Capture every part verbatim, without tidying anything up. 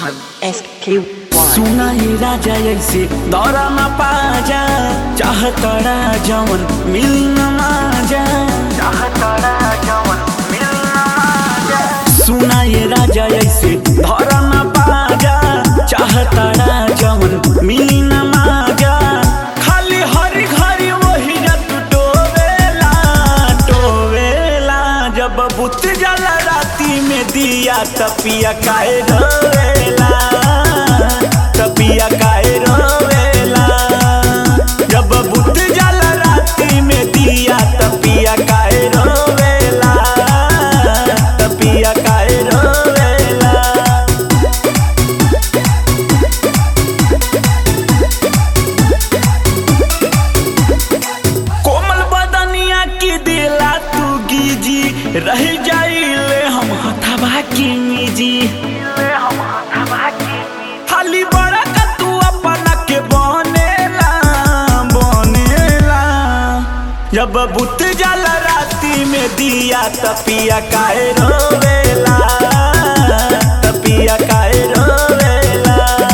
S K Y सुना ये राजा ऐसे दौरा न पाजा चाहतड़ा जवन मिल न माजा चाहतड़ा जवन मिल न माजा सुना ये राजा ऐसे दौरा न पाजा चाहतड़ा जवन मिल न माजा खाली हरी घरी वही जत टोवेला टोवेला जब बुत जला राती में दिया तपिया काहे रोवेला तपिया काहे रोवेला जब बुत जाला राती में दिया तपिया काहे रोवेला तपिया काहे रोवेला कोमल बदनिया की दिला तू गिजी रह जाइले हम हथवा की निजी हम हथवा की खाली बड़ा का तू अपना के बनेला बनेला जब बुत जाला राती में दिया तपिया काहे रोवेला तपिया काहे रोवेला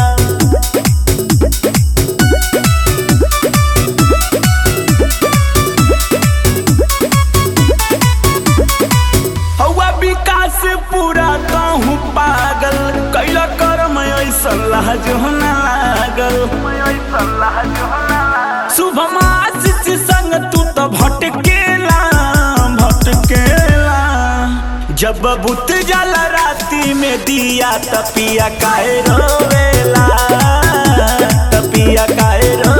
हवा विकास पूरा कहूँ पागल कैला कर्म ऐसा लाज होना लागल शुभम आशीष संग तू तो भटकेला भटकेला जब बुत जाला राती में दिया तपिया काहे रोवेला तपिया काहे रोवेला।